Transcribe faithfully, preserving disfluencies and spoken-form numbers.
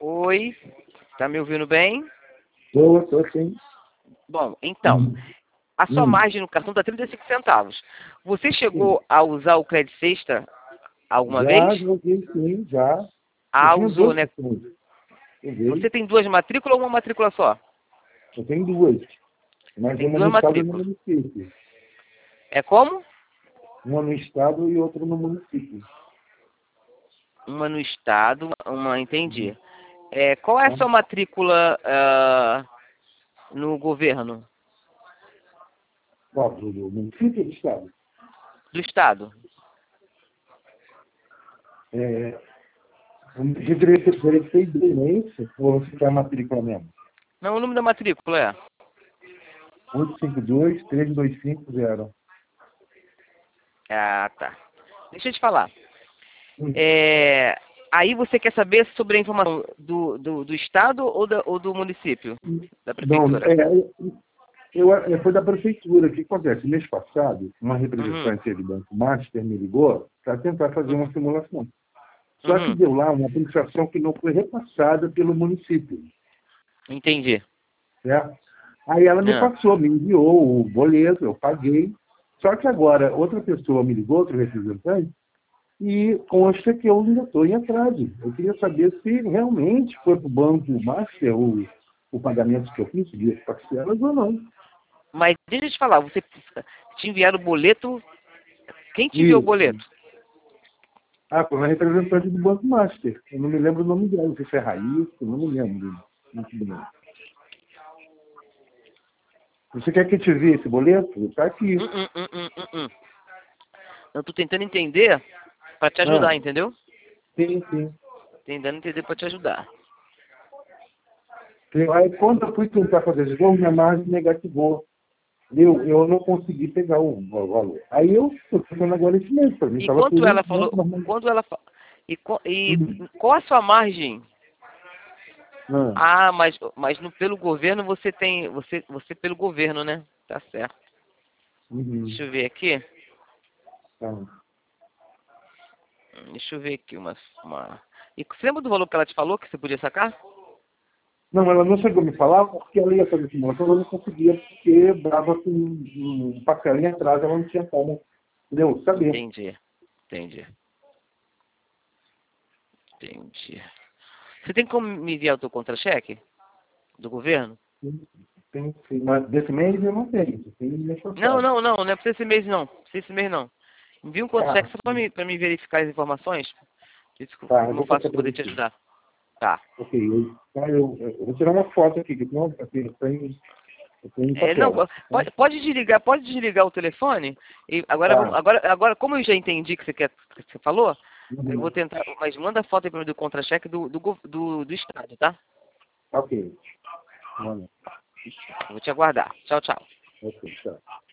Oi, tá me ouvindo bem? Tô, tô sim. Bom, então, Hum, a sua hum, margem no cartão está trinta e cinco centavos. Você sim. chegou a usar o Credit Sexta alguma vez? Já joguei sim, já. Eu Ah, tenho usou, duas né? questões. Você Joguei. tem duas matrículas ou uma matrícula só? Eu tenho duas. Mas Tem uma no duas estado e uma no matrículas. município. É como? Uma no estado e outra no município. Uma no estado, uma, Uhum. entendi. É, qual é a Tá? sua matrícula ah, no governo Ó, do, do município ou do estado? do estado? É, eu deveria ter deveria ter ido, não é isso? Ou você quer a matrícula mesmo? Não, o número da matrícula é. oito cinco dois, três dois cinco zero. Ah, tá. Deixa eu te falar. Hum. É, aí você quer saber sobre a informação do, do, do estado ou, da, ou do município? Da Não, prefeitura? é, eu, é, foi da prefeitura. O que acontece? Mês passado, uma Uhum, representante do Banco Master me ligou para tentar fazer uma simulação. Só que uhum, deu lá uma aplicação que não foi repassada pelo município, entendi. certo? Aí ela me Ah, passou, me enviou o boleto, eu paguei. Só que agora outra pessoa me ligou, outro representante, e consta que eu ainda estou em atraso. Eu queria saber se realmente foi para o Banco Master o, o pagamento que eu fiz, de parcelas ou não. mas deixa eu te falar, você te enviaram o boleto. Quem te enviou o Isso. boleto? Ah, foi uma representante do Banco Master. Eu não me lembro o nome dela, não sei se é Raíssa, eu não me lembro muito bem. Você quer que eu te envie esse boleto? Está aqui. Hum, hum, hum, hum, hum, hum. Eu tô tentando entender para te Ah, ajudar, entendeu? sim, sim. Tentando entender para te ajudar. Sim, aí quando eu fui tentar fazer de novo, minha margem negativou. Eu, eu não consegui pegar o valor. Aí eu estou pensando agora esse mês, para mim E estava quanto tudo ela né, falou? normal. Quando ela fa- e, co- e Hum. qual a sua margem? Ah, Ah, mas, mas no, pelo governo você tem. Você, você pelo governo, né? Tá certo. uhum, Deixa eu ver aqui. tá. Hum, Deixa eu ver aqui uma, uma. E você lembra do valor que ela te falou que você podia sacar? Não, ela não chegou a me falar porque ela ia fazer simulação, ela não conseguia, porque dava com um parcelinha atrás, ela não tinha como, entendeu? Saber. Entendi. Entendi. Entendi. Você tem como me enviar o teu contra-cheque do governo? Tem, sim, mas desse mês eu não tenho, tem mês Não, passado. não, não. Não é pra esse mês não. Pra esse mês não. Envia um contra-cheque Tá, só pra mim, pra mim verificar as informações. Isso, tá, eu como eu vou faço passar pra para poder te você. ajudar. Tá. Ok, eu, tá, eu, eu vou tirar uma foto aqui, que não, eu tenho, eu tenho em É, não, papel. Tá? pode, pode desligar, pode desligar o telefone. E agora, vamos- Tá. agora, agora, como eu já entendi que você quer, que você falou, eu vou Uhum. tentar. Mas manda a foto aí pra mim do contra-cheque do, do, gov- do, do estado, tá? Ok. Olha, Eu vou te aguardar. Tchau, tchau. ok, tá.